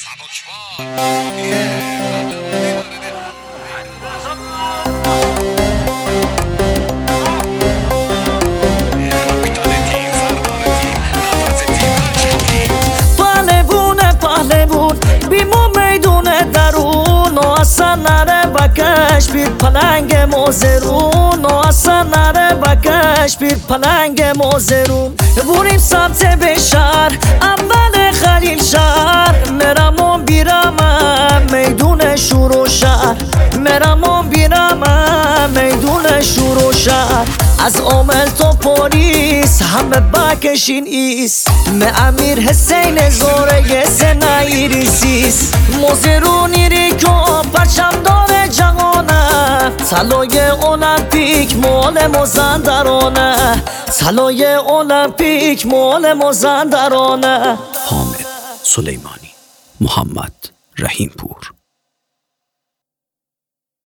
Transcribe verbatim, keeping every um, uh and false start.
پهلوونه پهلوون بیمو میدون درون و اصلا نره بکش بیر پلنگ موزرون و اصلا نره بکش بیر پلنگ موزرون بوریم سمت بشار اول خلیل شهر مرمون بیرم میدون شور و شهر مرمون بیرم میدون شور و شهر از عامل تا پلیس همه بکشین ایس می امیر حسین زوره سنایی ریسیس موزرونی ری که پرچم داره جهانه طلای المپیک مال مازندرانه طلای المپیک مال مازندرانه. حامد سلیمانی، محمد رحیم پور.